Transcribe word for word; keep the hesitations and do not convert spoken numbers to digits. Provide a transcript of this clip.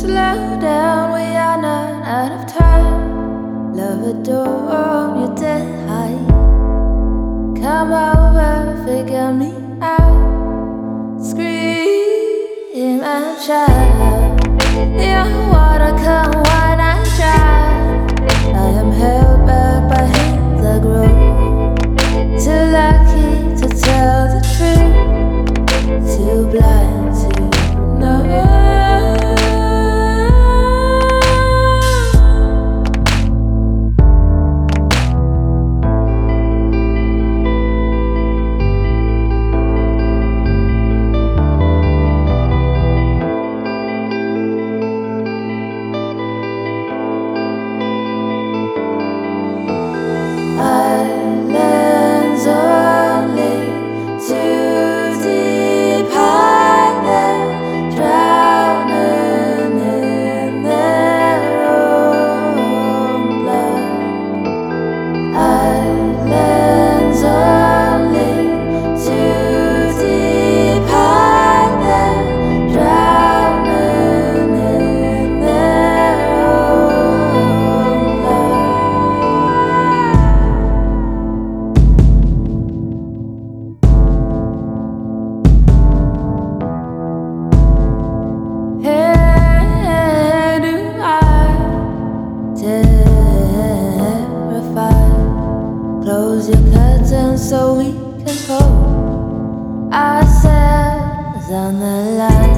Slow down, we are not out of time. Love a door on your dead height. Come over, figure me out. Scream and shout. Your water come when I dry. I am held back by hands that grow. Too lucky to tell the truth. Too blind to know. Close your curtains so we can hold ourselves on the line.